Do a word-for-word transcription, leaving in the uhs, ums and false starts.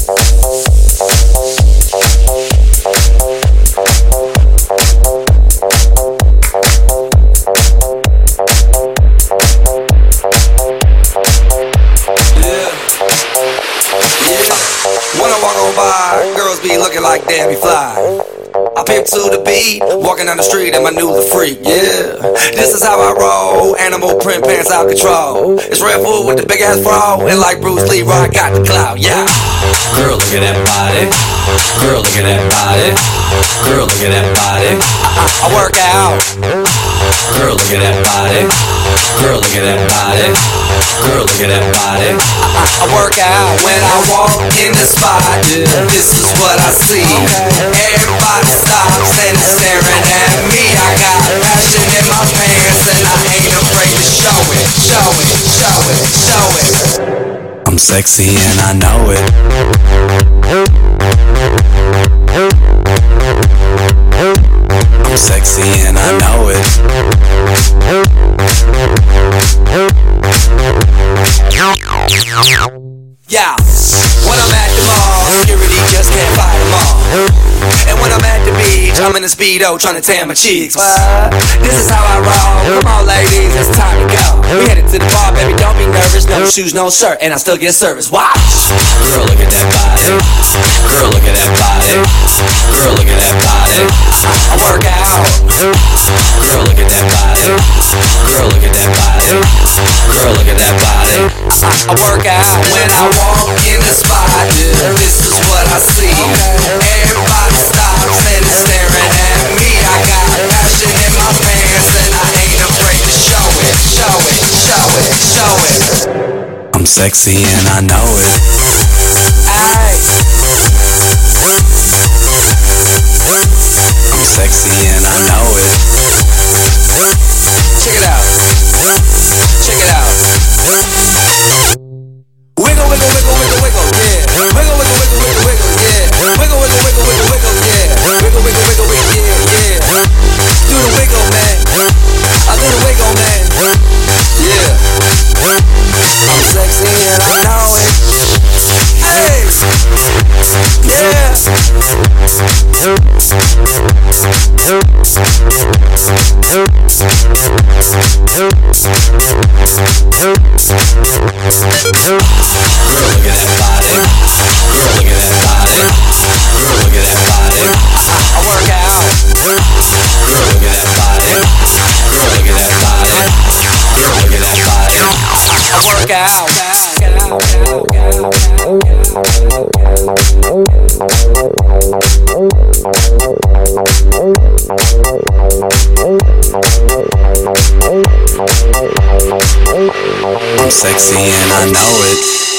When I walk on by, girls be looking like Debbie Fly. I pimp to the beat, walking down the street in my new the freak, yeah. This is how I roll, animal print pants out control. It's Red Bull with the big ass bra, and like Bruce Lee, I got the clout, yeah. Girl, look at that body. Girl, look at that body. Girl, look at that body. I, I, I work out. Girl, look at that body. Girl, look at that body. Girl, look at that body. I, I, I work out when I walk in the spot. This is what I see. Everybody stops and is staring at me. I got passion in my pants and I ain't afraid to show it. Show it, show it, show it. I'm sexy and I know it. I'm sexy and I know it. Yeah, when I'm at the mall, security just can't fight them all. And when I'm at the beach, I'm in a Speedo trying to tan my cheeks. What? This is how I roll. Come on ladies, it's time to go. We headed to the bar, baby, don't be nervous. No shoes, no shirt, and I still get service. Watch. Girl, look at that body. Girl, look at that body. Girl, look at that body. I work out. Girl, look at that body. Girl, look at that body. Girl, look at that body. I, I work out when I walk in the spot. This is what I see. Everybody stops and is staring at me. I got passion in my pants and I ain't afraid to show it. Show it, show it, show it. I'm sexy and I know it. Aye. I'm sexy and I know it. Check it out. Check it out. Wiggle, wiggle, wiggle, wiggle, wiggle, yeah. Wiggle, wiggle, wiggle, wiggle, wiggle, yeah. Wiggle, wiggle, wiggle, wiggle, wiggle, yeah. Wiggle, wiggle, wiggle, wiggle, yeah, yeah. Do the wiggle, man. I do the wiggle, man. Yeah. I'm sexy and I know it. Hey. Yeah. Girl, look at that body. Girl, look at that body. Girl, look at that body. I work out. Girl, look at that body. Girl, look at that body. Girl, look at that body. I work out. I'm sexy and I know it.